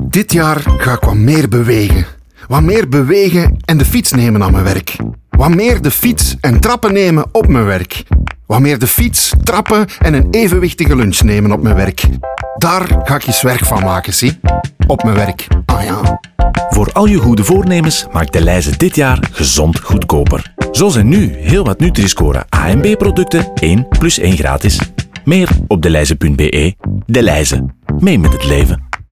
Dit jaar ga ik wat meer bewegen. Wat meer bewegen en de fiets nemen aan mijn werk. Wat meer de fiets en trappen nemen op mijn werk. Wat meer de fiets, trappen en een evenwichtige lunch nemen op mijn werk. Daar ga ik eens werk van maken, zie. Op mijn werk. Ah ja. Voor al je goede voornemens maakt Delhaize dit jaar gezond goedkoper. Zo zijn nu heel wat Nutri-Score A en B producten 1 + 1 gratis. Meer op delhaize.be. Delhaize. Mee met het leven.